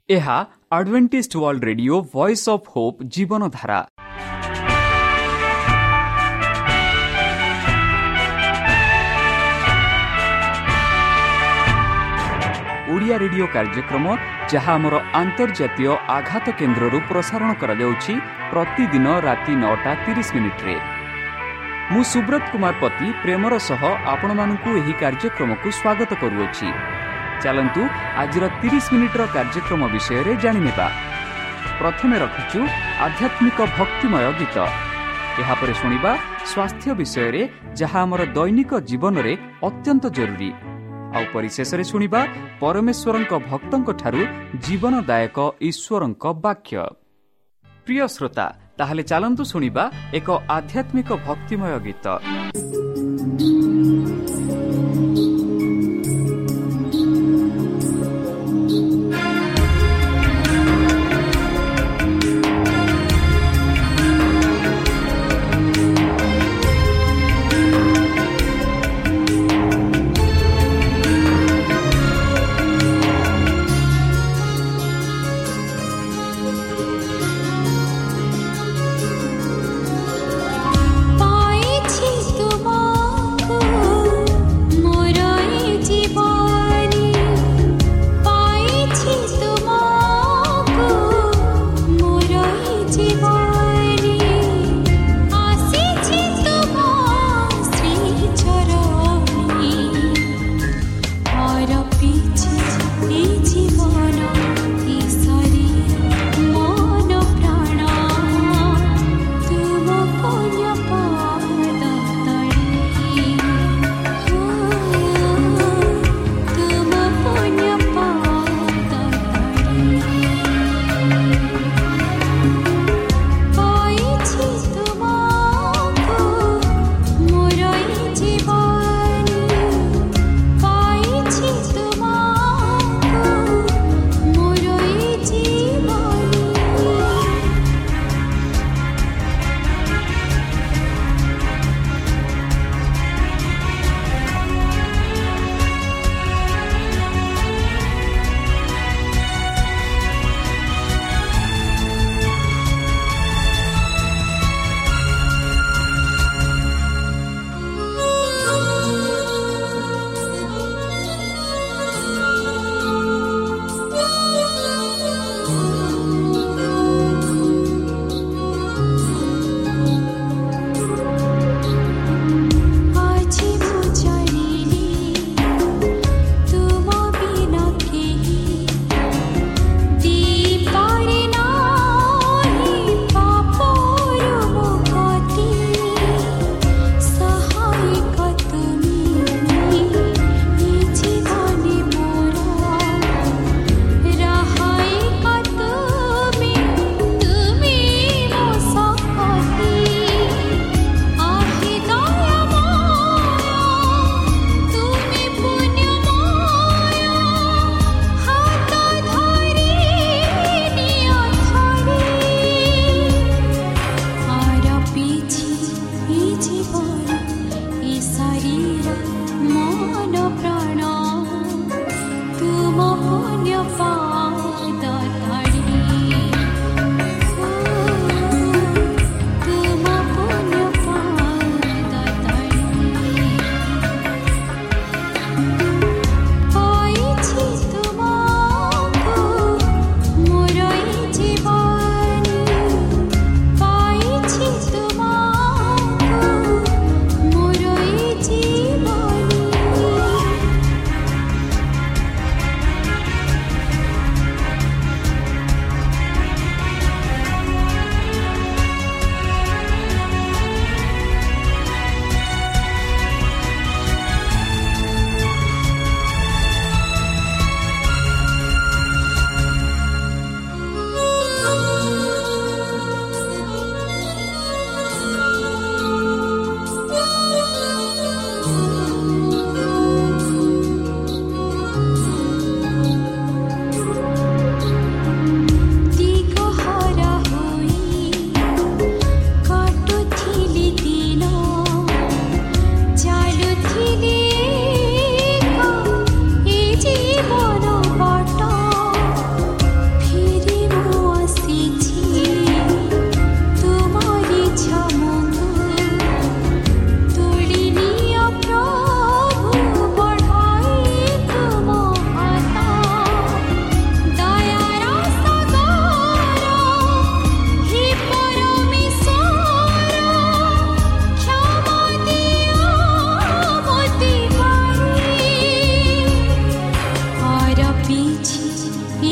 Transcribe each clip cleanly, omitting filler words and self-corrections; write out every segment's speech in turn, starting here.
ଏହା Adventist world radio voice of hope ଜୀବନଧାରା। Odia radio କାର୍ଯ୍ୟକ୍ରମ ଯାହା ଆମର ଆନ୍ତର୍ଜାତୀୟ ଆଘାତ କେନ୍ଦ୍ରରୁ ପ୍ରସାରଣ କରାଯାଉଛି ପ୍ରତିଦିନ ରାତି 9:30 ମୁଁ ସୁବ୍ରତ କୁମାର ପତି ପ୍ରେମର ସହ ଆପଣମାନଙ୍କୁ ଏହି କାର୍ଯ୍ୟକ୍ରମକୁ ସ୍ୱାଗତ କରୁଅଛି। ଚାଲନ୍ତୁ ଆଜିର 30 ମିନିଟ୍ର କାର୍ଯ୍ୟକ୍ରମ ବିଷୟରେ ଜାଣିନେବା। ପ୍ରଥମେ ରଖିଛୁ ଆଧ୍ୟାତ୍ମିକ ଭକ୍ତିମୟ ଗୀତ। ଏହାପରେ ଶୁଣିବା ସ୍ୱାସ୍ଥ୍ୟ ବିଷୟରେ ଯାହା ଆମର ଦୈନିକ ଜୀବନରେ ଅତ୍ୟନ୍ତ ଜରୁରୀ। ଆଉ ପରିଶେଷରେ ଶୁଣିବା ପରମେଶ୍ୱରଙ୍କ ଭକ୍ତଙ୍କ ଠାରୁ ଜୀବନଦାୟକ ଈଶ୍ୱରଙ୍କ ବାକ୍ୟ। ପ୍ରିୟ ଶ୍ରୋତା, ତାହେଲେ ଚାଲନ୍ତୁ ଶୁଣିବା ଏକ ଆଧ୍ୟାତ୍ମିକ ଭକ୍ତିମୟ ଗୀତ। পাইছি তোমার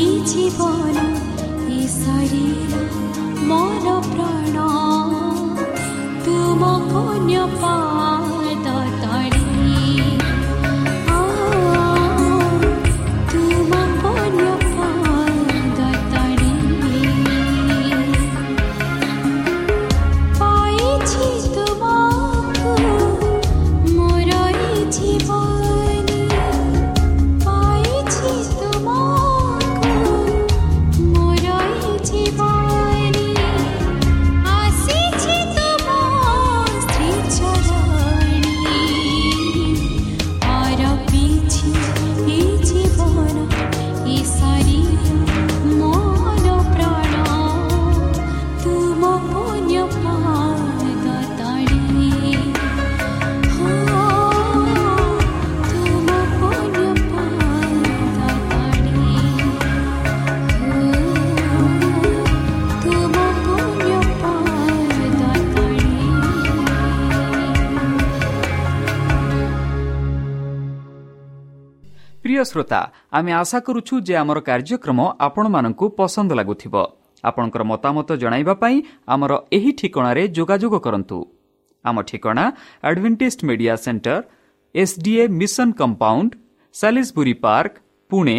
জীবন এ শরীর মন প্রাণ তুম পুণ্য পাদ তଳେ তুম পুণ্য পাদ তଳେ পাইছি তোমাকু মোর এই জীবন পাইছি তোমাকু মোর এই জীবন আসিছি তুম শ্রী চরণী আরপিছি এই জীবন এই শরীর মন প্রাণ তুম পুণ্য পাদ তଳେ তুম পুণ্য পাদ তଳେ তুম পুণ্য পাদ তଳେ। প্রিয় শ্ରୋତା ଆମେ ଆଶା କରୁଛୁ ଯେ ଆମର କାର୍ଯ୍ୟକ୍ରମ ଆପଣମାନଙ୍କୁ ପସନ୍ଦ ଲାଗୁଥିବ। ଆପଣଙ୍କର ମତାମତ ଜଣାଇବା ପାଇଁ ଆମର ଏହି ଠିକଣାରେ ଯୋଗାଯୋଗ କରନ୍ତୁ। ଆମ ଠିକଣା Adventist media centre SDA mission compound Salisbury park Pune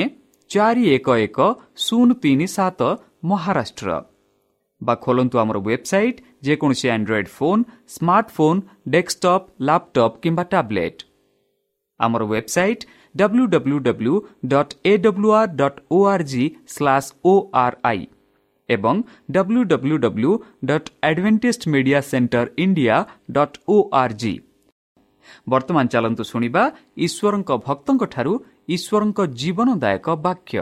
411037 Maharashtra. ବା ଖୋଲନ୍ତୁ ଆମର ୱେବସାଇଟ୍ ଯେକୌଣସି android phone smartphone desktop laptop କିମ୍ବା ଟ୍ୟାବ୍ଲେଟ୍। ଆମର ୱେବସାଇଟ୍ www.awr.org/ori ଏବଂ www.adventistmediacenterindia.org। ବର୍ତ୍ତମାନ ଚାଲନ୍ତୁ ଶୁଣିବା ଈଶ୍ୱରଙ୍କ ଭକ୍ତଙ୍କଠାରୁ ଈଶ୍ୱରଙ୍କ ଜୀବନଦାୟକ ବାକ୍ୟ।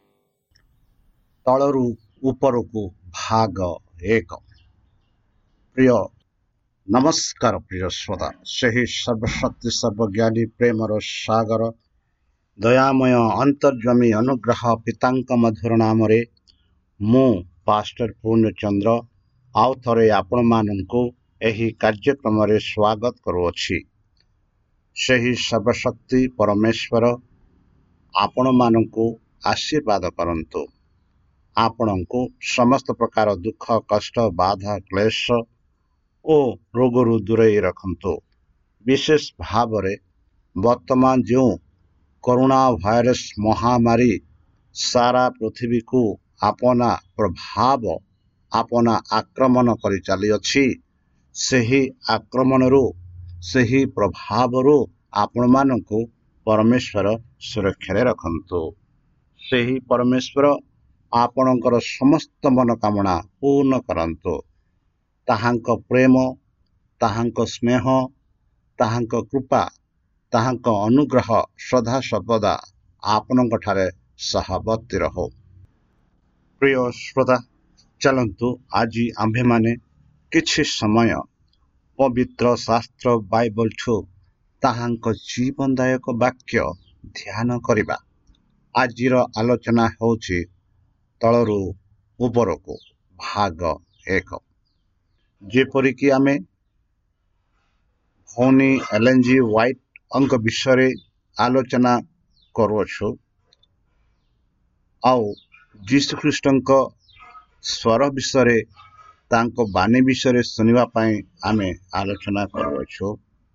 ତଳରୁ ଉପରକୁ ଭାଗ 1। ପ୍ରିୟ ନମସ୍କାର ପ୍ରିୟ ଶ୍ରୋତା, ସେହି ସର୍ବଶକ୍ତି ସର୍ବଜ୍ଞାନୀ ପ୍ରେମର ସାଗର ଦୟାମୟ ଅନ୍ତର୍ଜମୀ ଅନୁଗ୍ରହ ପିତାଙ୍କ ମଧୁର ନାମରେ ମୁଁ ପାଷ୍ଟର ପୂର୍ଣ୍ଣଚନ୍ଦ୍ର ଆଉ ଥରେ ଆପଣମାନଙ୍କୁ ଏହି କାର୍ଯ୍ୟକ୍ରମରେ ସ୍ୱାଗତ କରୁଅଛି। ସେହି ସର୍ବଶକ୍ତି ପରମେଶ୍ୱର ଆପଣମାନଙ୍କୁ ଆଶୀର୍ବାଦ କରନ୍ତୁ। ଆପଣଙ୍କୁ ସମସ୍ତ ପ୍ରକାର ଦୁଃଖ କଷ୍ଟ ବାଧା କ୍ଲେଶ ଓ ରୋଗରୁ ଦୂରେଇ ରଖନ୍ତୁ। ବିଶେଷ ଭାବରେ ବର୍ତ୍ତମାନ ଯେଉଁ କରୋନା ଭାଇରସ୍ ମହାମାରୀ ସାରା ପୃଥିବୀକୁ ଆପଣା ପ୍ରଭାବ ଆପଣା ଆକ୍ରମଣ କରି ଚାଲିଅଛି, ସେହି ଆକ୍ରମଣରୁ ସେହି ପ୍ରଭାବରୁ ଆପଣମାନଙ୍କୁ ପରମେଶ୍ୱର ସୁରକ୍ଷାରେ ରଖନ୍ତୁ। ସେହି ପରମେଶ୍ୱର ଆପଣଙ୍କର ସମସ୍ତ ମନୋକାମନା ପୂର୍ଣ୍ଣ କରନ୍ତୁ। ତାହାଙ୍କ ପ୍ରେମ, ତାହାଙ୍କ ସ୍ନେହ, ତାହାଙ୍କ କୃପା, ତାହାଙ୍କ ଅନୁଗ୍ରହ ସଦାସର୍ବଦା ଆପଣଙ୍କଠାରେ ସହବର୍ତ୍ତୀ ରହୁ। ପ୍ରିୟ ଶ୍ରୋତା, ଚାଲନ୍ତୁ ଆଜି ଆମ୍ଭେମାନେ କିଛି ସମୟ ପବିତ୍ର ଶାସ୍ତ୍ର ବାଇବଲଠୁ ତାହାଙ୍କ ଜୀବନଦାୟକ ବାକ୍ୟ ଧ୍ୟାନ କରିବା। ଆଜିର ଆଲୋଚନା ହେଉଛି ତଳରୁ ଉପରକୁ ଭାଗ 1। ଯେପରିକି ଆମେ ଭଉଣୀ ଏଲେନ୍ ଜି ହ୍ୱାଇଟଙ୍କ ବିଷୟରେ ଆଲୋଚନା କରୁଅଛୁ ଆଉ ଯୀଶୁଖ୍ରୀଷ୍ଟଙ୍କ ସ୍ୱର ବିଷୟରେ ତାଙ୍କ ବାଣୀ ବିଷୟରେ ଶୁଣିବା ପାଇଁ ଆମେ ଆଲୋଚନା କରୁଅଛୁ।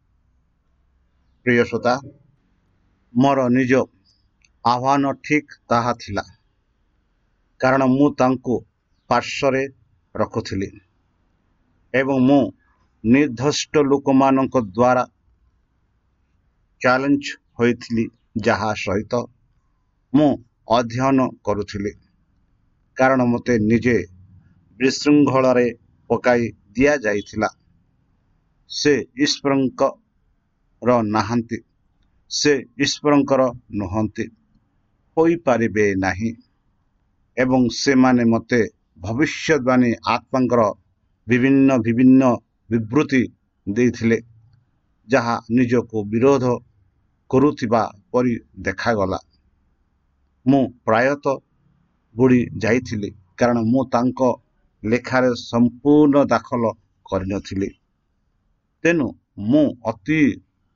ପ୍ରିୟ ଶ୍ରୋତା, ମୋର ନିଜ ଆହ୍ୱାନ ଠିକ୍ ତାହା ଥିଲା, କାରଣ ମୁଁ ତାଙ୍କୁ ପାର୍ଶ୍ୱରେ ରଖୁଥିଲି ଏବଂ ମୁଁ ନିର୍ଦ୍ଦିଷ୍ଟ ଲୋକମାନଙ୍କ ଦ୍ୱାରା ଚ୍ୟାଲେଞ୍ଜ ହୋଇଥିଲି, ଯାହା ସହିତ ମୁଁ ଅଧ୍ୟୟନ କରୁଥିଲି, କାରଣ ମୋତେ ନିଜେ ବିଶୃଙ୍ଖଳାରେ ପକାଇ ଦିଆଯାଇଥିଲା। ସେ ଈଶ୍ୱରଙ୍କର ନାହାନ୍ତି, ସେ ଈଶ୍ୱରଙ୍କର ନୁହନ୍ତି, ହୋଇପାରିବେ ନାହିଁ ଏବଂ ସେମାନେ ମୋତେ ଭବିଷ୍ୟବାଣୀ ଆତ୍ମାଙ୍କର ବିଭିନ୍ନ ବିବୃତ୍ତି ଦେଇଥିଲେ, ଯାହା ନିଜକୁ ବିରୋଧ କରୁଥିବା ପରି ଦେଖାଗଲା। ମୁଁ ପ୍ରାୟତଃ ବୁଡ଼ି ଯାଇଥିଲି, କାରଣ ମୁଁ ତାଙ୍କ ଲେଖାରେ ସମ୍ପୂର୍ଣ୍ଣ ଦାଖଲ କରିନଥିଲି। ତେଣୁ ମୁଁ ଅତି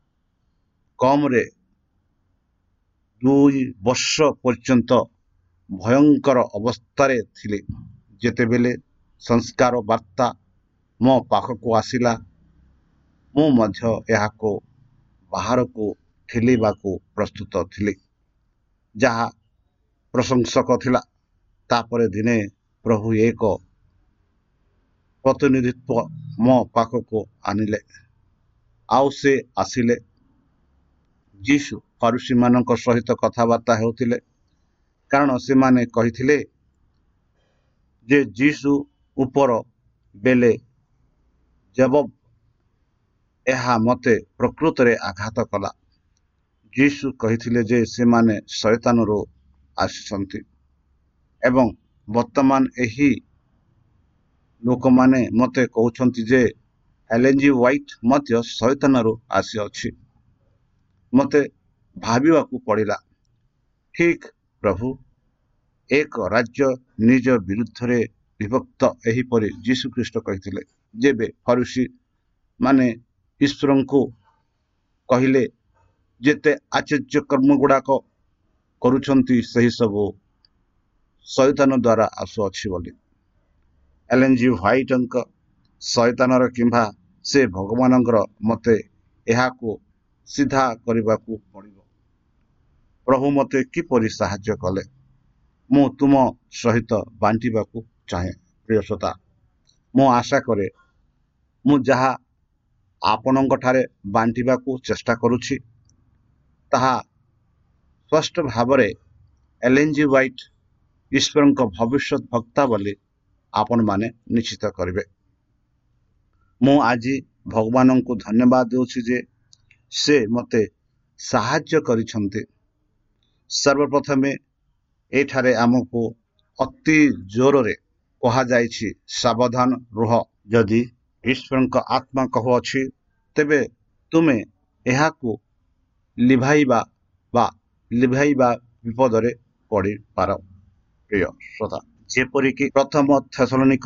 କମରେ 2 ବର୍ଷ ପର୍ଯ୍ୟନ୍ତ ଭୟଙ୍କର ଅବସ୍ଥାରେ ଥିଲେ। ଯେତେବେଳେ ସଂସ୍କାର ବାର୍ତ୍ତା ମୋ ପାଖକୁ ଆସିଲା, ମୁଁ ମଧ୍ୟ ଏହାକୁ ବାହାରକୁ ଠେଲିବାକୁ ପ୍ରସ୍ତୁତ ଥିଲି, ଯାହା ପ୍ରଶଂସକ ଥିଲା। ତାପରେ ଦିନେ ପ୍ରଭୁ ଏକ ପ୍ରତିନିଧିତ୍ୱ ମୋ ପାଖକୁ ଆଣିଲେ। ଆଉ ସେ ଆସିଲେ। ଯୀଶୁ ଫାରୁସୀମାନଙ୍କ ସହିତ କଥାବାର୍ତ୍ତା ହେଉଥିଲେ, କାରଣ ସେମାନେ କହିଥିଲେ ଯେ ଯୀଶୁ ଉପର ବେଲେ ଜବାବ ଏହା ମୋତେ ପ୍ରକୃତରେ ଆଘାତ କଲା। ଯୀଶୁ କହିଥିଲେ ଯେ ସେମାନେ ଶୟତାନରୁ ଆସିଛନ୍ତି ଏବଂ ବର୍ତ୍ତମାନ ଏହି ଲୋକମାନେ ମୋତେ କହୁଛନ୍ତି ଯେ ଏଲେନ୍ ଜି ହ୍ୱାଇଟ୍ ମଧ୍ୟ ଶୟତାନରୁ ଆସିଅଛି। ମୋତେ ଭାବିବାକୁ ପଡ଼ିଲା, ଠିକ୍ ପ୍ରଭୁ, ଏକ ରାଜ୍ୟ ନିଜ ବିରୁଦ୍ଧରେ ବିଭକ୍ତ ଏହିପରି ଯୀଶୁଖ୍ରୀଷ୍ଟ କହିଥିଲେ। ଯେବେ ଫରୁସୀ ମାନେ ଈଶ୍ୱରଙ୍କୁ କହିଲେ ଯେତେ ଆଶ୍ଚର୍ଯ୍ୟ କର୍ମଗୁଡ଼ାକ କରୁଛନ୍ତି ସେହି ସବୁ ଶୟତାନ ଦ୍ୱାରା ଆସୁଅଛି ବୋଲି, ଏଲେନ୍ ଜି ହ୍ୱାଇଟ୍ଙ୍କ ଶୟତାନର କିମ୍ବା ସେ ଭଗବାନଙ୍କର ମୋତେ ଏହାକୁ ସିଧା କରିବାକୁ ପଡ଼ିବ। ପ୍ରଭୁ ମୋତେ କିପରି ସାହାଯ୍ୟ କଲେ, ମୁଁ ତୁମ ସହିତ ବାଣ୍ଟିବାକୁ ଚାହେଁ। ପ୍ରିୟ ଶ୍ରୋତା, ମୁଁ ଆଶା କରେ ମୁଁ ଯାହା ଆପଣଙ୍କଠାରେ ବାଣ୍ଟିବାକୁ ଚେଷ୍ଟା କରୁଛି ତାହା ସ୍ପଷ୍ଟ ଭାବରେ ଏଲେନ୍ ଜି ହ୍ୱାଇଟ୍ ଈଶ୍ୱରଙ୍କ ଭବିଷ୍ୟତ ବକ୍ତା ବୋଲି ଆପଣମାନେ ନିଶ୍ଚିତ କରିବେ। ମୁଁ ଆଜି ଭଗବାନଙ୍କୁ ଧନ୍ୟବାଦ ଦେଉଛି ଯେ ସେ ମୋତେ ସାହାଯ୍ୟ କରିଛନ୍ତି। ସର୍ବପ୍ରଥମେ ଏଠାରେ ଆମକୁ ଅତି ଜୋରରେ କୁହାଯାଇଛି, ସାବଧାନ ରୁହ। ଯଦି ଈଶ୍ୱରଙ୍କ ଆତ୍ମା କହୁଅଛି, ତେବେ ତୁମେ ଏହାକୁ ଲିଭାଇବା ବିପଦରେ ପଡ଼ିପାର। ପ୍ରିୟ ଶ୍ରୋତା, ଯେପରିକି ପ୍ରଥମ ଥେସଲୋନିକ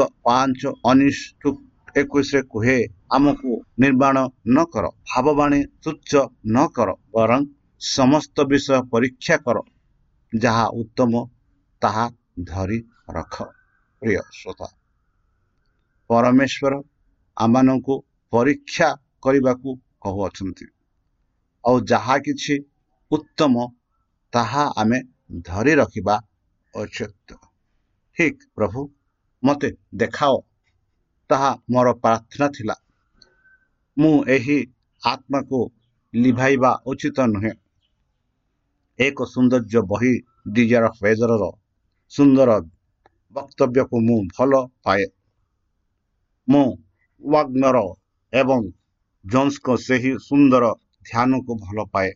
5:19-21 କୁହେ, ଆମକୁ ନିର୍ବାଣ ନ କର, ଭାବବାଣୀ ତୁଚ୍ଛ ନ କର, ବରଂ ସମସ୍ତ ବିଷୟ ପରୀକ୍ଷା କର, ଯାହା ଉତ୍ତମ ତାହା ଧରି ରଖ। ପ୍ରିୟ ଶ୍ରୋତା, ପରମେଶ୍ୱର ଆମମାନଙ୍କୁ ପରୀକ୍ଷା କରିବାକୁ କହୁଅଛନ୍ତି, ଆଉ ଯାହା କିଛି ଉତ୍ତମ ତାହା ଆମେ ଧରି ରଖିବା ଉଚିତ। ଠିକ୍ ପ୍ରଭୁ, ମୋତେ ଦେଖାଅ, ତାହା ମୋର ପ୍ରାର୍ଥନା ଥିଲା। ମୁଁ ଏହି ଆତ୍ମାକୁ ଲିଭାଇବା ଉଚିତ ନୁହେଁ। ଏକ ସୌନ୍ଦର୍ଯ୍ୟ ବହି ଡିଜାୟାର ଫେଜରର ସୁନ୍ଦର ବକ୍ତବ୍ୟକୁ ମୁଁ ଭଲ ପାଏ। ମୁଁ ୱାଗ୍ନର ଏବଂ ଜୋନ୍ସଙ୍କ ସେହି ସୁନ୍ଦର ଧ୍ୟାନକୁ ଭଲ ପାଏ,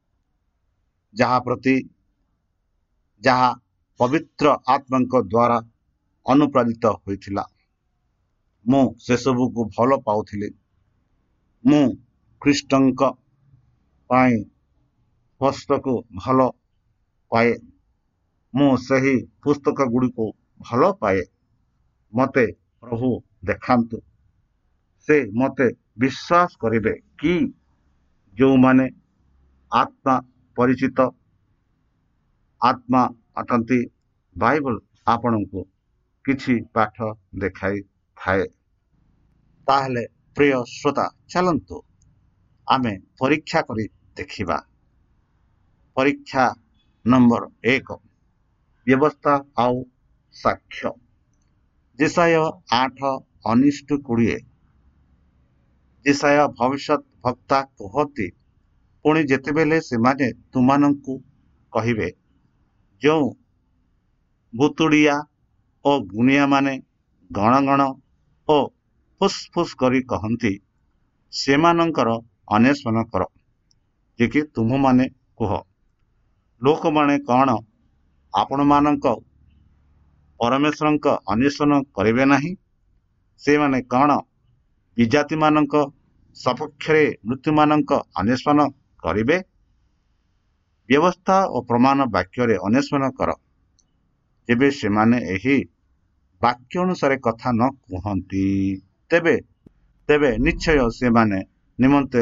ଯାହା ପବିତ୍ର ଆତ୍ମାଙ୍କ ଦ୍ୱାରା ଅନୁପ୍ରାଣିତ ହୋଇଥିଲା। ମୁଁ ସେସବୁକୁ ଭଲ ପାଉଥିଲି। ମୁଁ ଖ୍ରୀଷ୍ଟଙ୍କ ପାଇଁ ପୁସ୍ତକକୁ ଭଲ ପାଏ। ମୁଁ ସେହି ପୁସ୍ତକଗୁଡ଼ିକୁ ଭଲ ପାଏ। ମୋତେ ପ୍ରଭୁ ଦେଖାନ୍ତୁ। ସେ ମୋତେ ବିଶ୍ୱାସ କରିବେ କି ଯେଉଁମାନେ ଆତ୍ମା ପରିଚିତ ଆତ୍ମା ଅଟନ୍ତି। ବାଇବଲ ଆପଣଙ୍କୁ କିଛି ପାଠ ଦେଖାଇଥାଏ। ତାହେଲେ ପ୍ରିୟ ଶ୍ରୋତା, ଚାଲନ୍ତୁ ଆମେ ପରୀକ୍ଷା କରି ଦେଖିବା। ପରୀକ୍ଷା ନମ୍ବର 1, ବ୍ୟବସ୍ଥା ଆଉ ସାକ୍ଷ୍ୟ। ଯେଶାୟା 8:19-20। ଯେଶାୟା ଭବିଷ୍ୟତ ବକ୍ତା କୁହନ୍ତି, ପୁଣି ଯେତେବେଳେ ସେମାନେ ତୁମମାନଙ୍କୁ କହିବେ, ଯେଉଁ ଭୁତୁଡ଼ିଆ ଓ ଗୁଣିଆମାନେ ଗଣ ଗଣ ଓ ଫୁସ୍ ଫୁସ୍ କରି କହନ୍ତି, ସେମାନଙ୍କର ଅନ୍ୱେଷଣ କର। ଯେ କି ତୁମମାନେ କୁହ, ଲୋକମାନେ କ'ଣ ଆପଣମାନଙ୍କ ପରମେଶ୍ୱରଙ୍କ ଅନ୍ୱେଷଣ କରିବେ ନାହିଁ? ସେମାନେ କ'ଣ ବିଜାତିମାନଙ୍କ ସପକ୍ଷରେ ମୃତ୍ୟୁମାନଙ୍କ ଅନ୍ୱେଷଣ କରିବେ? ବ୍ୟବସ୍ଥା ଓ ପ୍ରମାଣ ବାକ୍ୟରେ ଅନ୍ୱେଷଣ କର, ଯେବେ ସେମାନେ ଏହି ବାକ୍ୟ ଅନୁସାରେ କଥା ନ କୁହନ୍ତି, ତେବେ ନିଶ୍ଚୟ ସେମାନେ ନିମନ୍ତେ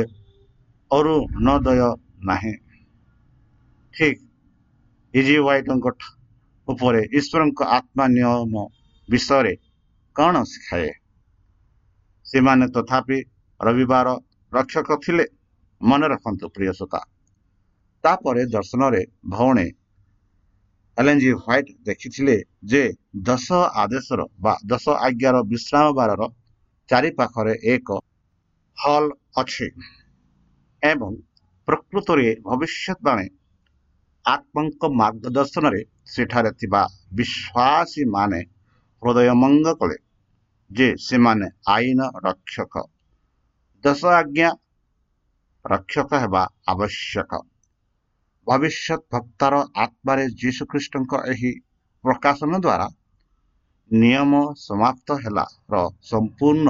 ଅରୁଣୋଦୟ ନାହିଁ। ଠିକ୍ ଇଜି ହ୍ୱାଇଟ୍ଙ୍କ ଉପରେ ଈଶ୍ୱରଙ୍କ ଆତ୍ମା ନିୟମ ବିଷୟରେ କ'ଣ ଶିଖାଏ? ସେମାନେ ତଥାପି ରବିବାର ରକ୍ଷକ ଥିଲେ। ମନେ ରଖନ୍ତୁ ପ୍ରିୟ ଶ୍ରୋତା, ତାପରେ ଦର୍ଶନରେ ଭଉଣୀ ଏଲେନ୍ ଜି ହ୍ୱାଇଟ୍ ଦେଖିଥିଲେ ଯେ 10 ଆଦେଶର ବା 10 ଆଜ୍ଞାର ବିଶ୍ରାମ ବାରର ଚାରିପାଖରେ ଏକ ହଲ୍ ଅଛି ଏବଂ ପ୍ରକୃତରେ ଭବିଷ୍ୟତବାଣୀ ଆତ୍ମାଙ୍କ ମାର୍ଗଦର୍ଶନରେ ସେଠାରେ ଥିବା ବିଶ୍ୱାସୀମାନେ ହୃଦୟଙ୍ଗମ କଲେ ଯେ ସେମାନେ ଆଇନ ରକ୍ଷକ। 10 ଆଜ୍ଞା ରକ୍ଷକ ହେବା ଆବଶ୍ୟକ। ଭବିଷ୍ୟତ ଭକ୍ତାର ଆତ୍ମାରେ ଯୀଶୁଖ୍ରୀଷ୍ଟଙ୍କ ଏହି ପ୍ରକାଶନ ଦ୍ୱାରା ନିୟମ ସମାପ୍ତ ହେଲାର ସମ୍ପୂର୍ଣ୍ଣ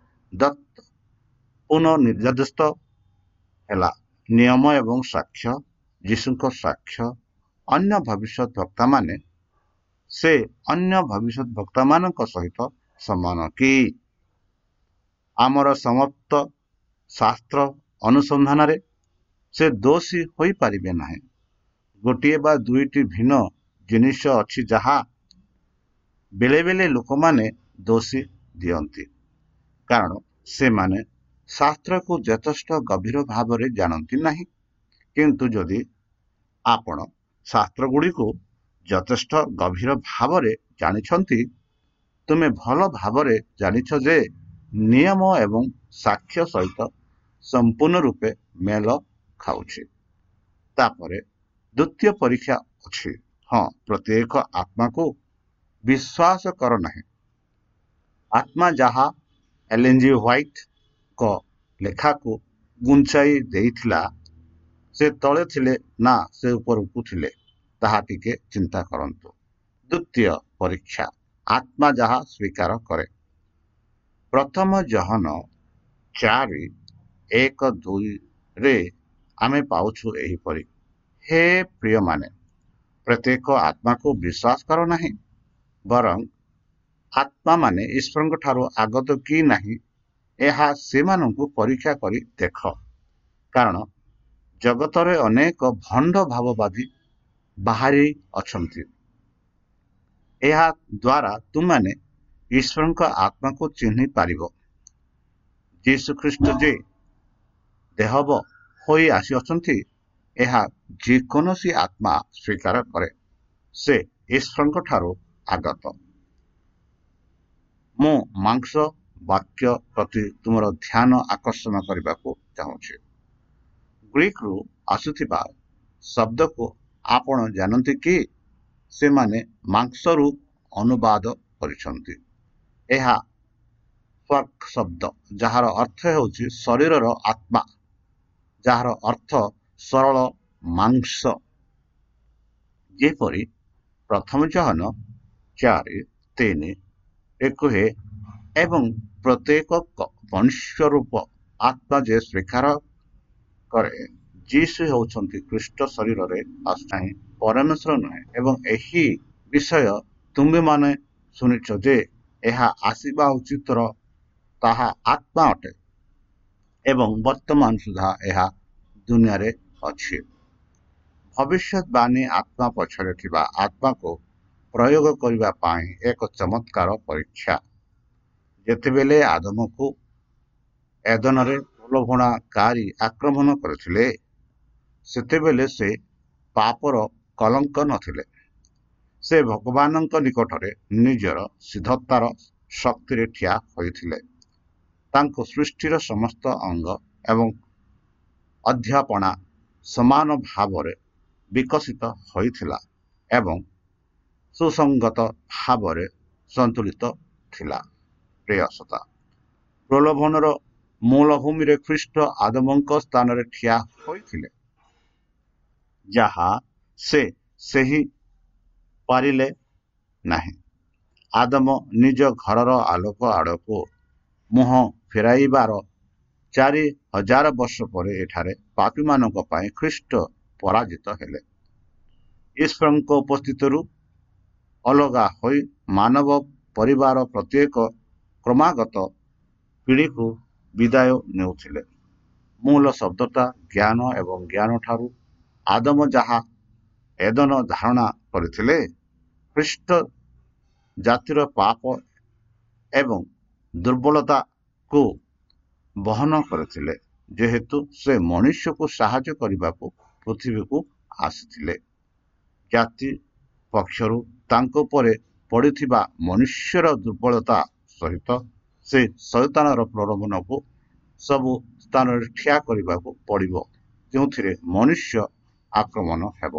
ପୁନଃନିର୍ଦ୍ଦେଶ ହେଲା। ନିୟମ ଏବଂ ସାକ୍ଷ୍ୟ, ଯୀଶୁଙ୍କ ସାକ୍ଷ୍ୟ। ଅନ୍ୟ ଭବିଷ୍ୟତ ଭକ୍ତାମାନେ ସେ ଅନ୍ୟ ଭବିଷ୍ୟତ ଭକ୍ତାମାନଙ୍କ ସହିତ ସମାନ କି? ଆମର ସମସ୍ତ ଶାସ୍ତ୍ର ଅନୁସନ୍ଧାନରେ ସେ ଦୋଷୀ ହୋଇପାରିବେ ନାହିଁ। ଗୋଟିଏ ବା ଦୁଇଟି ଭିନ୍ନ ଜିନିଷ ଅଛି ଯାହା ବେଳେବେଳେ ଲୋକମାନେ ଦୋଷୀ ଦିଅନ୍ତି, କାରଣ ସେମାନେ ଶାସ୍ତ୍ରକୁ ଯଥେଷ୍ଟ ଗଭୀର ଭାବରେ ଜାଣନ୍ତି ନାହିଁ। କିନ୍ତୁ ଯଦି ଆପଣ ଶାସ୍ତ୍ରଗୁଡ଼ିକୁ ଯଥେଷ୍ଟ ଗଭୀର ଭାବରେ ଜାଣିଛନ୍ତି, ତୁମେ ଭଲ ଭାବରେ ଜାଣିଛ ଯେ ନିୟମ ଏବଂ ସାକ୍ଷ୍ୟ ସହିତ ସମ୍ପୂର୍ଣ୍ଣ ରୂପେ ମେଳ ଖାଉଛି। ତାପରେ ଦ୍ୱିତୀୟ ପରୀକ୍ଷା ଅଛି। ହଁ, ପ୍ରତ୍ୟେକ ଆତ୍ମାକୁ ବିଶ୍ୱାସ କର ନାହିଁ। ଆତ୍ମା ଯାହା ଏଲେନ୍ ଜି ହ୍ୱାଇଟ୍ଙ୍କ ଲେଖାକୁ ଗୁଞ୍ଚାଇ ଦେଇଥିଲା, ସେ ତଳେ ଥିଲେ ନା ସେ ଉପରକୁ ଥିଲେ, ତାହା ଟିକେ ଚିନ୍ତା କରନ୍ତୁ। ଦ୍ୱିତୀୟ ପରୀକ୍ଷା, ଆତ୍ମା ଯାହା ସ୍ୱୀକାର କରେ। ପ୍ରଥମ ଜହନ 4:1-2ରେ ଆମେ ପାଉଛୁ ଏହିପରି। ହେ ପ୍ରିୟମାନେ, ପ୍ରତ୍ୟେକ ଆତ୍ମାକୁ ବିଶ୍ୱାସ କର ନାହିଁ, ବରଂ ଆତ୍ମାମାନେ ଈଶ୍ୱରଙ୍କ ଠାରୁ ଆଗତ କି ନାହିଁ ଏହା ସେମାନଙ୍କୁ ପରୀକ୍ଷା କରି ଦେଖ, କାରଣ ଜଗତରେ ଅନେକ ଭଣ୍ଡ ଭାବବାଦୀ ବାହାରି ଅଛନ୍ତି। ଏହା ଦ୍ୱାରା ତୁମମାନେ ଈଶ୍ୱରଙ୍କ ଆତ୍ମାକୁ ଚିହ୍ନି ପାରିବ। ଯୀଶୁଖ୍ରୀଷ୍ଟ ଯେ ଦେହବ ହୋଇ ଆସିଅଛନ୍ତି, ଏହା ଯେକୌଣସି ଆତ୍ମା ସ୍ୱୀକାର କରେ, ସେ ଈଶ୍ୱରଙ୍କ ଠାରୁ ଆଗତ। ମୁଁ ମାଂସ ବାକ୍ୟ ପ୍ରତି ତୁମର ଧ୍ୟାନ ଆକର୍ଷଣ କରିବାକୁ ଚାହୁଁଛି। ଗ୍ରୀକରୁ ଆସୁଥିବା ଶବ୍ଦକୁ ଆପଣ ଜାଣନ୍ତି କି? ସେମାନେ ମାଂସରୁ ଅନୁବାଦ କରିଛନ୍ତି। ଏହା ସ୍ୱାର୍କ ଶବ୍ଦ, ଯାହାର ଅର୍ଥ ହେଉଛି ଶରୀରର ଆତ୍ମା, ଯାହାର ଅର୍ଥ ସରଳ ମାଂସ। ଯେପରି ପ୍ରଥମ ଜହନ 4:3 କୁହେ, ଏବଂ ପ୍ରତ୍ୟେକ ମନୁଷ୍ୟରୂପ ଆତ୍ମା ଯେ ସ୍ୱୀକାର କରେ ଯୀଶୁ ହେଉଛନ୍ତି ଖ୍ରୀଷ୍ଟ ଶରୀରରେ ଆସୁନାହିଁ, ପରମେଶ୍ୱର ନୁହେଁ। ଏବଂ ଏହି ବିଷୟ ତୁମେମାନେ ଶୁଣିଛ ଯେ ଏହା ଆସିବା ଉଚିତର ତାହା ଆତ୍ମା ଅଟେ, ଏବଂ ବର୍ତ୍ତମାନ ସୁଦ୍ଧା ଏହା ଦୁନିଆରେ ଅଛି। ଭବିଷ୍ୟତବାଣୀ ଆତ୍ମା ପଛରେ ଥିବା ଆତ୍ମାକୁ ପ୍ରୟୋଗ କରିବା ପାଇଁ ଏକ ଚମତ୍କାର ପରୀକ୍ଷା। ଯେତେବେଳେ ଆଦମକୁ ଏଦନରେ ପ୍ରଲୋଭନକାରୀ ଆକ୍ରମଣ କରିଥିଲେ, ସେତେବେଳେ ସେ ପାପର କଳଙ୍କ ନଥିଲେ। ସେ ଭଗବାନଙ୍କ ନିକଟରେ ନିଜର ସିଦ୍ଧତାର ଶକ୍ତିରେ ଠିଆ ହୋଇଥିଲେ। ତାଙ୍କ ସୃଷ୍ଟିର ସମସ୍ତ ଅଙ୍ଗ ଏବଂ ଅଧ୍ୟାପନା ସମାନ ଭାବରେ ବିକଶିତ ହୋଇଥିଲା ଏବଂ ସୁସଙ୍ଗତ ଭାବରେ ସନ୍ତୁଳିତ ଥିଲା। ପ୍ରିୟ ଶ୍ରୋତା, ପ୍ରଲୋଭନର ମୂଳଭୂମିରେ ଖ୍ରୀଷ୍ଟ ଆଦମଙ୍କ ସ୍ଥାନରେ ଠିଆ ହୋଇଥିଲେ, ଯାହା ସେ ସେହି ପାରିଲେ ନାହିଁ। ଆଦମ ନିଜ ଘରର ଆଲୋକ ଆଡ଼କୁ ମୁହଁ ଫେରାଇବାର 4000 ବର୍ଷ ପରେ ଏଠାରେ ପାପୀମାନଙ୍କ ପାଇଁ ଖ୍ରୀଷ୍ଟ ପରାଜିତ ହେଲେ। ଈଶ୍ୱରଙ୍କ ଉପସ୍ଥିତିରୁ ଅଲଗା ହୋଇ ମାନବ ପରିବାର ପ୍ରତ୍ୟେକ କ୍ରମାଗତ ପିଢ଼ିକୁ ବିଦାୟ ନେଉଥିଲେ। ମୂଳ ଶବ୍ଦଟା ଜ୍ଞାନ, ଏବଂ ଜ୍ଞାନ ଠାରୁ ଆଦମ ଯାହା ଏଦନ ଧାରଣା କରିଥିଲେ, ଖ୍ରୀଷ୍ଟ ଜାତିର ପାପ ଏବଂ ଦୁର୍ବଳତାକୁ ବହନ କରିଥିଲେ, ଯେହେତୁ ସେ ମନୁଷ୍ୟକୁ ସାହାଯ୍ୟ କରିବାକୁ ପୃଥିବୀକୁ ଆସିଥିଲେ। ଜାତି ପକ୍ଷରୁ ତାଙ୍କ ଉପରେ ପଡ଼ିଥିବା ମନୁଷ୍ୟର ଦୁର୍ବଳତା ସହିତ ସେ ଶୈତାନର ପ୍ରଲୋଭନକୁ ସବୁ ସ୍ଥାନରେ ଠିଆ କରିବାକୁ ପଡ଼ିବ, ଯେଉଁଥିରେ ମନୁଷ୍ୟ ଆକ୍ରମଣ ହେବ।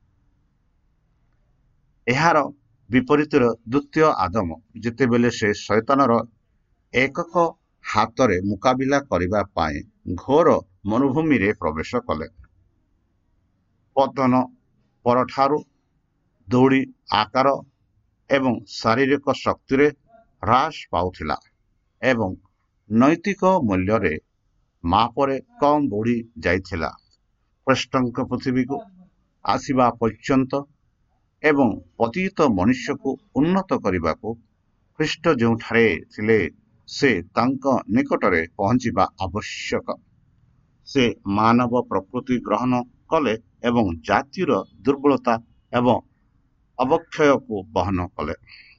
ଏହାର ବିପରୀତରେ ଦ୍ୱିତୀୟ ଆଦମ ଯେତେବେଳେ ସେ ଶୈତାନର ଏକକ ହାତରେ ମୁକାବିଲା କରିବା ପାଇଁ ଘୋର ମରୁଭୂମିରେ ପ୍ରବେଶ କଲେ, ପତନ ପରଠାରୁ ଦୌଡ଼ି ଆକାର ଏବଂ ଶାରୀରିକ ଶକ୍ତିରେ ହ୍ରାସ ପାଉଥିଲା ଏବଂ ନୈତିକ ମୂଲ୍ୟରେ ମାପରେ କମ୍ ବଢ଼ି ଯାଇଥିଲା। ଖ୍ରୀଷ୍ଟଙ୍କ ପୃଥିବୀକୁ ଆସିବା ପର୍ଯ୍ୟନ୍ତ ଏବଂ ପତିତ ମନୁଷ୍ୟକୁ ଉନ୍ନତ କରିବାକୁ ଖ୍ରୀଷ୍ଟ ଯେଉଁଠାରେ ଥିଲେ ସେ ତାଙ୍କ ନିକଟରେ ପହଞ୍ଚିବା ଆବଶ୍ୟକ। ସେ ମାନବ ପ୍ରକୃତି ଗ୍ରହଣ କଲେ ଏବଂ ଜାତିର ଦୁର୍ବଳତା ଏବଂ ଅବକ୍ଷୟକୁ ବହନ କଲେ।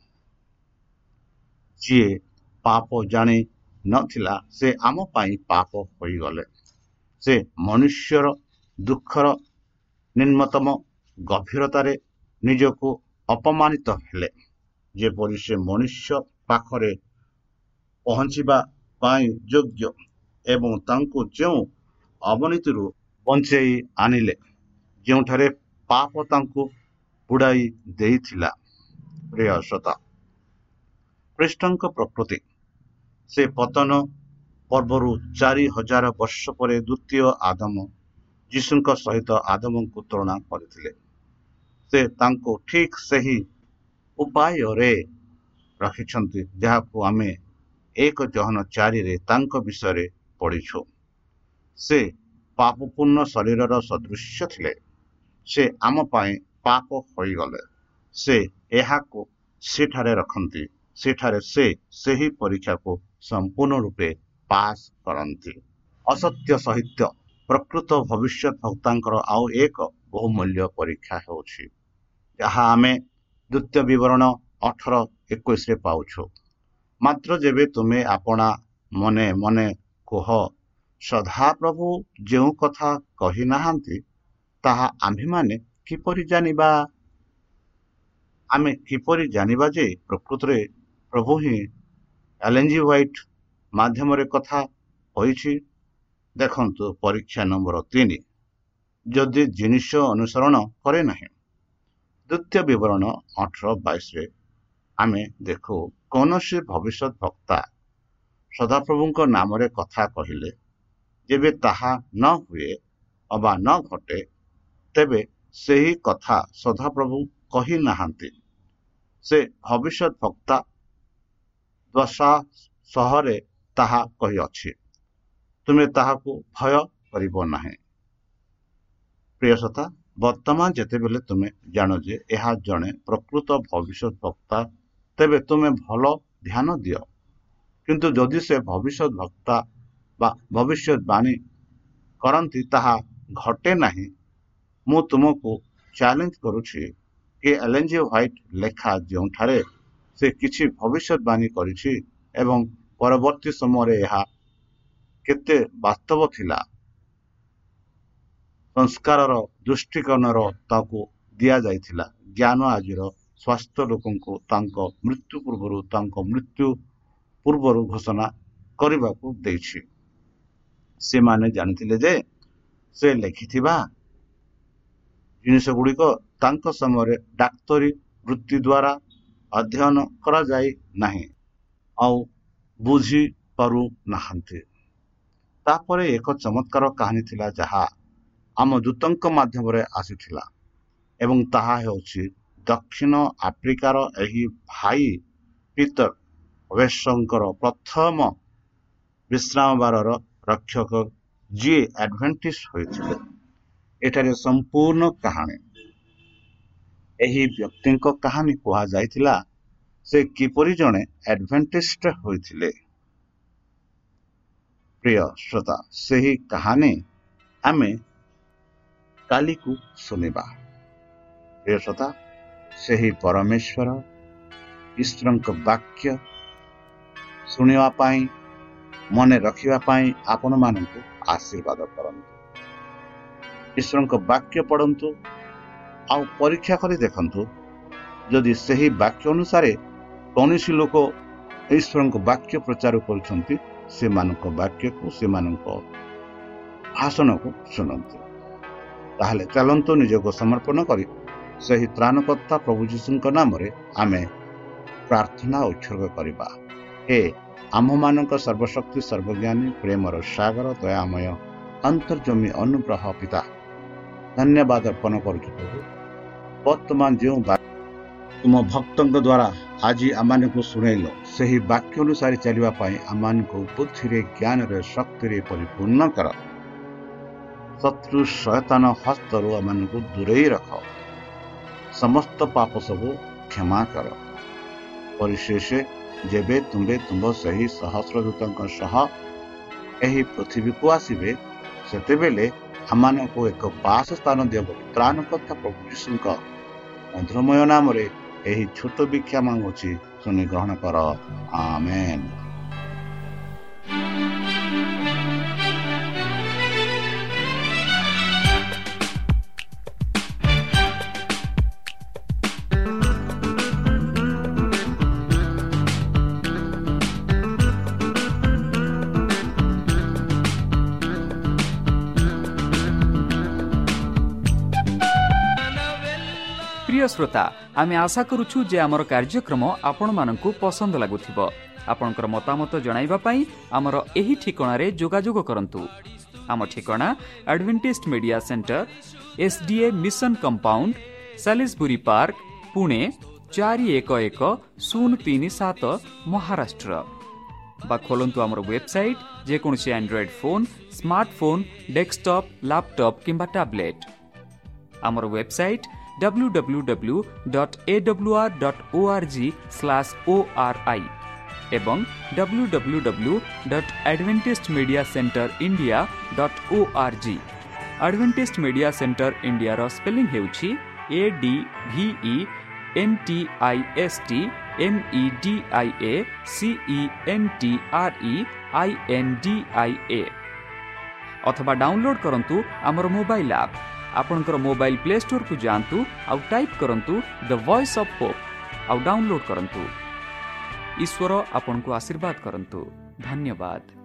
ଯିଏ ପାପ ଜାଣି ନଥିଲା ସେ ଆମ ପାଇଁ ପାପ ହୋଇଗଲେ। ସେ ମନୁଷ୍ୟର ଦୁଃଖର ନିମ୍ନତମ ଗଭୀରତାରେ ନିଜକୁ ଅପମାନିତ ହେଲେ, ଯେପରି ସେ ମନୁଷ୍ୟ ପାଖରେ ପହଞ୍ଚିବା ପାଇଁ ଯୋଗ୍ୟ ଏବଂ ତାଙ୍କୁ ଯେଉଁ ଅବନତିରୁ ବଞ୍ଚାଇ ଆଣିଲେ ଯେଉଁଠାରେ ପାପ ତାଙ୍କୁ ବୁଡ଼ାଇ ଦେଇଥିଲା। ପ୍ରିୟ ଶ୍ରୋତା, ଖ୍ରୀଷ୍ଟଙ୍କ ପ୍ରକୃତି ସେ ପତନ ପର୍ବରୁ 4000 ବର୍ଷ ପରେ ଦ୍ୱିତୀୟ ଆଦମ ଯୀଶୁଙ୍କ ସହିତ ଆଦମଙ୍କୁ ତୁଳନା କରିଥିଲେ। ସେ ତାଙ୍କୁ ଠିକ୍ ସେହି ଉପାୟରେ ରଖିଛନ୍ତି ଯାହାକୁ ଆମେ 1 ଜହନ 4ରେ ତାଙ୍କ ବିଷୟରେ ପଢ଼ିଛୁ। ସେ ପାପପୂର୍ଣ୍ଣ ଶରୀରର ସଦୃଶ୍ୟ ଥିଲେ। ସେ ଆମ ପାଇଁ ପାପ ହୋଇଗଲେ। ସେ ଏହାକୁ ସେଠାରେ ରଖନ୍ତି। ସେଠାରେ ସେ ସେହି ପରୀକ୍ଷାକୁ ସମ୍ପୂର୍ଣ୍ଣ ରୂପେ ପାସ୍ କରନ୍ତି। ଅସତ୍ୟ ସହିତ ପ୍ରକୃତ ଭବିଷ୍ୟତ ବକ୍ତାଙ୍କର ଆଉ ଏକ ବହୁମୂଲ୍ୟ ପରୀକ୍ଷା ହେଉଛି, ଯାହା ଆମେ ଦ୍ୱିତୀୟ ବିବରଣ 18-21ରେ ପାଉଛୁ। ମାତ୍ର ଯେବେ ତୁମେ ଆପଣା ମନେ ମନେ କୁହ, ସଦାପ୍ରଭୁ ଯେଉଁ କଥା କହିନାହାନ୍ତି ତାହା ଆମ୍ଭେମାନେ କିପରି ଜାଣିବା? ଆମେ କିପରି ଜାଣିବା ଯେ ପ୍ରକୃତରେ ପ୍ରଭୁ ହିଁ ଏଲେନ୍ ଜି ହ୍ୱାଇଟ୍ ମାଧ୍ୟମରେ କଥା ହୋଇଛି? ଦେଖନ୍ତୁ ପରୀକ୍ଷା ନମ୍ବର 3, ଯଦି ଜିନିଷ ଅନୁସରଣ କରେ ନାହିଁ। ଦ୍ୱିତୀୟ ବିବରଣ 18-22ରେ ଆମେ ଦେଖୁ, କୌଣସି ଭବିଷ୍ୟତ ବକ୍ତା ସଦାପ୍ରଭୁଙ୍କ ନାମରେ କଥା କହିଲେ ଯେବେ ତାହା ନ ହୁଏ ଅବା ନ ଘଟେ, ତେବେ ସେହି କଥା ସଦାପ୍ରଭୁ କହି ନାହାନ୍ତି। ସେ ଭବିଷ୍ୟତ ବକ୍ତା ସହରେ ତାହା କହିଅଛି, ତୁମେ ତାହାକୁ ଭୟ କରିବ ନାହିଁ। ପ୍ରିୟ ଶ୍ରୋତା, ବର୍ତ୍ତମାନ ଯେତେବେଳେ ତୁମେ ଜାଣ ଯେ ଏହା ଜଣେ ପ୍ରକୃତ ଭବିଷ୍ୟତ ବକ୍ତା, ତେବେ ତୁମେ ଭଲ ଧ୍ୟାନ ଦିଅ। କିନ୍ତୁ ଯଦି ସେ ଭବିଷ୍ୟତ ବକ୍ତା ବା ଭବିଷ୍ୟତବାଣୀ କରନ୍ତି ତାହା ଘଟେ ନାହିଁ, ମୁଁ ତୁମକୁ ଚ୍ୟାଲେଞ୍ଜ କରୁଛି କି ଏଲେନ୍ ଜି ହ୍ୱାଇଟ୍ ଲେଖା ଯେଉଁଠାରେ ସେ କିଛି ଭବିଷ୍ୟତବାଣୀ କରିଛି ଏବଂ ପରବର୍ତ୍ତୀ ସମୟରେ ଏହା କେତେ ବାସ୍ତବ ଥିଲା, ସଂସ୍କାରର ଦୃଷ୍ଟିକୋଣର ତାକୁ ଦିଆଯାଇଥିଲା। ଜ୍ଞାନ ଆଜିର ସ୍ୱାସ୍ଥ୍ୟ ଲୋକଙ୍କୁ ତାଙ୍କ ମୃତ୍ୟୁ ପୂର୍ବରୁ ଘୋଷଣା କରିବାକୁ ଦେଇଛି। ସେମାନେ ଜାଣିଥିଲେ ଯେ ସେ ଲେଖିଥିବା ଜିନିଷଗୁଡ଼ିକ ତାଙ୍କ ସମୟରେ ଡାକ୍ତରୀ ବୃତ୍ତି ଦ୍ୱାରା ଅଧ୍ୟୟନ କରାଯାଇ ନାହିଁ ଆଉ ବୁଝି ପାରୁନାହାନ୍ତି। ତାପରେ ଏକ ଚମତ୍କାର କାହାଣୀ ଥିଲା ଯାହା ଆମ ଦୂତଙ୍କ ମାଧ୍ୟମରେ ଆସିଥିଲା ଏବଂ ତାହା ହେଉଛି ଦକ୍ଷିଣ ଆଫ୍ରିକାର ଏହି ଭାଇ ପିଟର ୱେଷ୍ଟଙ୍କର ପ୍ରଥମ ବିଶ୍ରାମବାରର ରକ୍ଷକ, ଯିଏ ଆଡଭେଣ୍ଟିଷ୍ଟ ହୋଇଥିଲେ। ଏଠାରେ ସମ୍ପୂର୍ଣ୍ଣ କାହାଣୀ। ଏହି ବ୍ୟକ୍ତିଙ୍କ କାହାଣୀ କୁହାଯାଇଥିଲା ସେ କିପରି ଜଣେ ଆଡଭେଣ୍ଟିଷ୍ଟ ହୋଇଥିଲେ। ପ୍ରିୟ ଶ୍ରୋତା, ସେହି କାହାଣୀ ଆମେ କାଲିକୁ ଶୁଣିବା। ପ୍ରିୟ ଶ୍ରୋତା, ସେହି ପରମେଶ୍ୱର ଈଶ୍ୱରଙ୍କ ବାକ୍ୟ ଶୁଣିବା ପାଇଁ ମନେ ରଖିବା ପାଇଁ ଆପଣମାନଙ୍କୁ ଆଶୀର୍ବାଦ କରନ୍ତୁ। ଈଶ୍ୱରଙ୍କ ବାକ୍ୟ ପଢ଼ନ୍ତୁ ଆଉ ପରୀକ୍ଷା କରି ଦେଖନ୍ତୁ। ଯଦି ସେହି ବାକ୍ୟ ଅନୁସାରେ କୌଣସି ଲୋକ ଈଶ୍ୱରଙ୍କ ବାକ୍ୟ ପ୍ରଚାର କରୁଛନ୍ତି, ସେମାନଙ୍କ ବାକ୍ୟକୁ ସେମାନଙ୍କ ଭାଷଣକୁ ଶୁଣନ୍ତୁ। ତାହେଲେ ଚାଲନ୍ତୁ ନିଜକୁ ସମର୍ପଣ କରି ସେହି ତ୍ରାଣକର୍ତ୍ତା ପ୍ରଭୁ ଯୀଶୁଙ୍କ ନାମରେ ଆମେ ପ୍ରାର୍ଥନା ଉତ୍ସର୍ଗ କରିବା। ହେ ଆମ୍ଭମାନଙ୍କ ସର୍ବଶକ୍ତି ସର୍ବଜ୍ଞାନୀ ପ୍ରେମର ସାଗର ଦୟାମୟ ଅନ୍ତର୍ଜମୀ ଅନୁଗ୍ରହ ପିତା, ଧନ୍ୟବାଦ ଅର୍ପଣ କରୁଛୁ ପ୍ରଭୁ। ବର୍ତ୍ତମାନ ଯେଉଁ ତୁମ ଭକ୍ତଙ୍କ ଦ୍ୱାରା ଆଜି ଆମମାନଙ୍କୁ ଶୁଣେଇଲ, ସେହି ବାକ୍ୟ ଅନୁସାରେ ଚାଲିବା ପାଇଁ ଆମମାନଙ୍କୁ ବୁଦ୍ଧିରେ ଜ୍ଞାନରେ ଶକ୍ତିରେ ପରିପୂର୍ଣ୍ଣ କର। ଶତ୍ରୁ ଶୟତାନ ହସ୍ତରୁ ଆମମାନଙ୍କୁ ଦୂରେଇ ରଖ। ସମସ୍ତ ପାପ ସବୁ କ୍ଷମା କର। ପରିଶେଷ ଯେବେ ତୁମ୍ଭେ ତୁମ୍ଭ ସେହି ସହସ୍ରଦୂତଙ୍କ ସହ ଏହି ପୃଥିବୀକୁ ଆସିବେ, ସେତେବେଳେ ଆମମାନଙ୍କୁ ଏକ ବାସ ସ୍ଥାନ ଦିଅ ବୋଲି ତ୍ରାଣକର୍ତ୍ତା ପ୍ରଭୁ ଯୀଶୁଙ୍କ ମଧୁରମୟ ନାମରେ ଏହି ଛୋଟ ଭିକ୍ଷା ମାଗୁଛି, ଶୁଣି ଗ୍ରହଣ କର। ଆମେନ୍। প্রিয় শ্রোতা, আমি আশা করুছু যে আমার কার্যক্রম আপনার পসন্দ লাগুথিব। আপনার মতামত জনাইবা পাই আমার এই ঠিকଣାরে যোগাযোগ করন্তু। आम ठिकाना Adventist media centre SDA mission compound Salisbury Park Pune 411037 Maharashtra. बा खोलंतु आमर वेबसाइट जेकोसी Android phone, smartphone, desktop, laptop किंबा टैबलेट। आमर वेबसाइट www.awr.org/ori एवं www.adventistmediacenterindia.org। Adventist media centre India रो स्पेलिंग हेउछि ADVENTISTMEDIACENTREINDIA अथवा डाउनलोड करंतु आमर मोबाइल ऐप। आपनकर मोबाइल प्ले स्टोर को जानतु आउ टाइप करंतु द वॉइस ऑफ होप आउ डाउनलोड करंतु। ईश्वर आपनको आशीर्वाद करंतु। धन्यवाद।